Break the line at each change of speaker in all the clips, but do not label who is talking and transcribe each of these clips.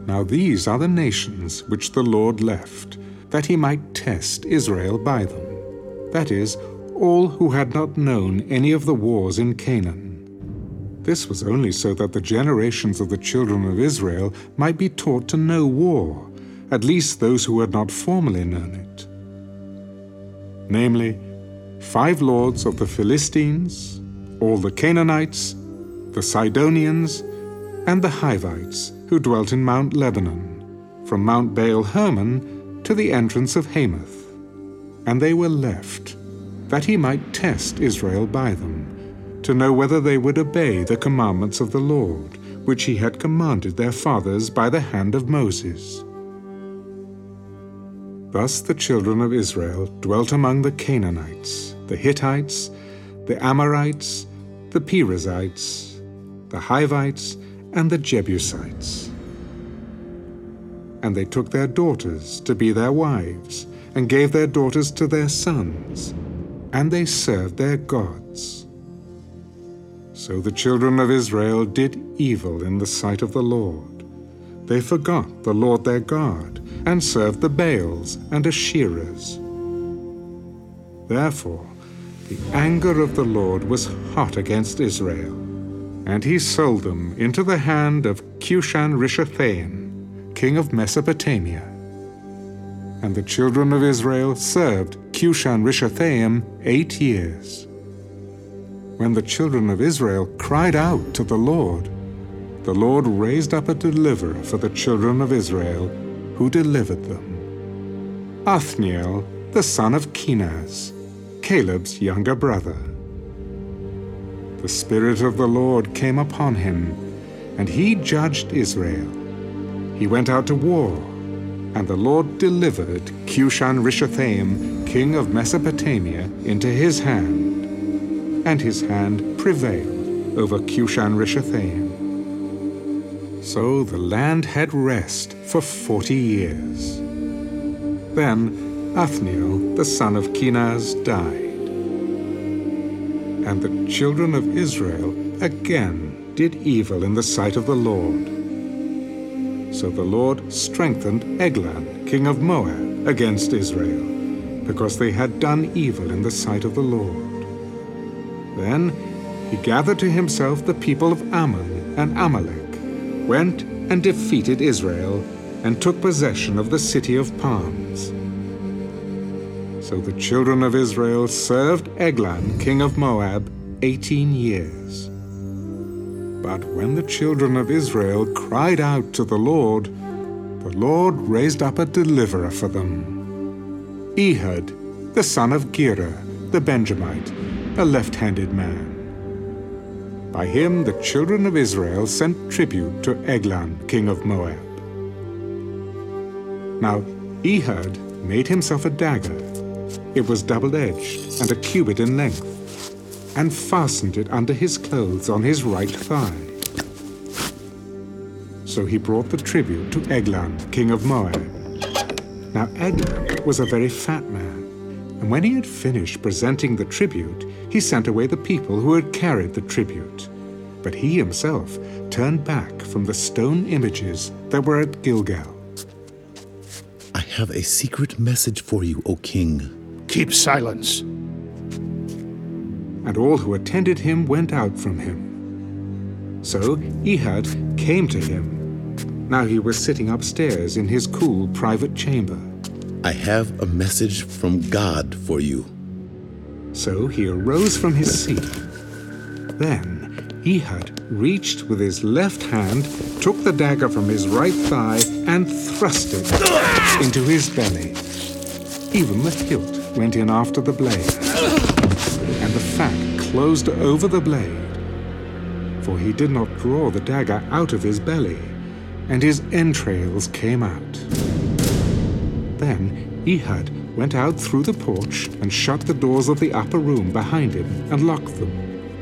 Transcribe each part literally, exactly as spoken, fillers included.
Now these are the nations which the Lord left, that he might test Israel by them, that is, all who had not known any of the wars in Canaan. This was only so that the generations of the children of Israel might be taught to know war, at least those who had not formerly known it. Namely, five lords of the Philistines, all the Canaanites, the Sidonians, and the Hivites who dwelt in Mount Lebanon, from Mount Baal-Hermon to the entrance of Hamath. And they were left, that he might test Israel by them, to know whether they would obey the commandments of the Lord, which he had commanded their fathers by the hand of Moses. Thus the children of Israel dwelt among the Canaanites, the Hittites, the Amorites, the Perizzites, the Hivites, and the Jebusites. And they took their daughters to be their wives, and gave their daughters to their sons, and they served their gods. So the children of Israel did evil in the sight of the Lord. They forgot the Lord their God, and served the Baals and Asherahs. Therefore the anger of the Lord was hot against Israel, and he sold them into the hand of Cushan-Rishathaim, king of Mesopotamia. And the children of Israel served Cushan-Rishathaim eight years. When the children of Israel cried out to the Lord, the Lord raised up a deliverer for the children of Israel, who delivered them, Othniel, the son of Kenaz, Caleb's younger brother. The Spirit of the Lord came upon him, and he judged Israel. He went out to war, and the Lord delivered Cushan-Rishathaim, king of Mesopotamia, into his hand, and his hand prevailed over Cushan-Rishathaim. So the land had rest for forty years. Then Othniel, the son of Kenaz, died. And the children of Israel again did evil in the sight of the Lord. So the Lord strengthened Eglon, king of Moab, against Israel, because they had done evil in the sight of the Lord. Then he gathered to himself the people of Ammon and Amalek, went and defeated Israel, and took possession of the city of palms. So the children of Israel served Eglon, king of Moab, eighteen years. But when the children of Israel cried out to the Lord, the Lord raised up a deliverer for them, Ehud, the son of Gera, the Benjamite, a left-handed man. By him the children of Israel sent tribute to Eglon, king of Moab. Now Ehud made himself a dagger. It was double-edged and a cubit in length, and fastened it under his clothes on his right thigh. So he brought the tribute to Eglon, king of Moab. Now Eglon was a very fat man, and when he had finished presenting the tribute, he sent away the people who had carried the tribute. But he himself turned back from the stone images that were at Gilgal.
I have a secret message for you, O king.
Keep silence.
And all who attended him went out from him. So Ehud came to him. Now he was sitting upstairs in his cool private chamber.
I have a message from God for you.
So he arose from his seat. Then Ehud reached with his left hand, took the dagger from his right thigh, and thrust it into his belly. Even the hilt went in after the blade, and the fat closed over the blade. For he did not draw the dagger out of his belly, and his entrails came out. Then Ehud went out through the porch and shut the doors of the upper room behind him and locked them.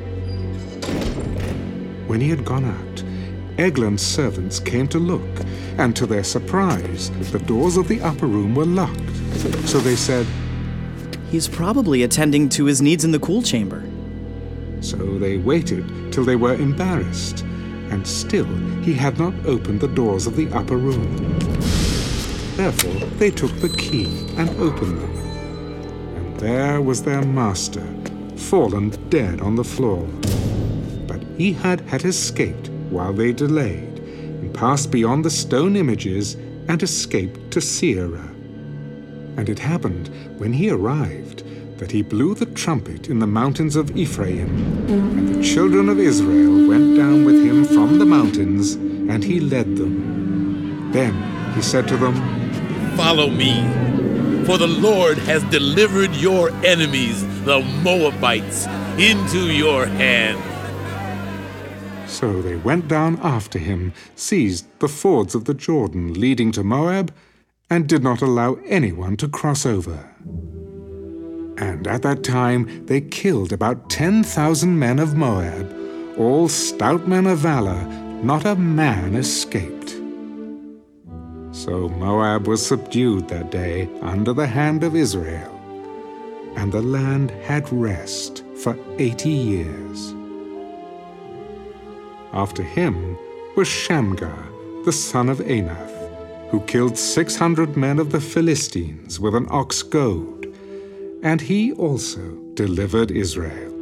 When he had gone out, Eglon's servants came to look, and to their surprise, the doors of the upper room were locked. So they said,
"He's probably attending to his needs in the cool chamber."
So they waited till they were embarrassed, and still he had not opened the doors of the upper room. Therefore they took the key and opened them. And there was their master, fallen dead on the floor. But he had had escaped while they delayed, and passed beyond the stone images and escaped to Seirah. And it happened, when he arrived, that he blew the trumpet in the mountains of Ephraim, and the children of Israel went down with him from the mountains, and he led them. Then he said to them,
"Follow me, for the Lord has delivered your enemies, the Moabites, into your hand."
So they went down after him, seized the fords of the Jordan leading to Moab, and did not allow anyone to cross over. And at that time they killed about ten thousand men of Moab, all stout men of valor, not a man escaped. So Moab was subdued that day under the hand of Israel, and the land had rest for eighty years. After him was Shamgar, the son of Anath, who killed six hundred men of the Philistines with an ox goad, and he also delivered Israel.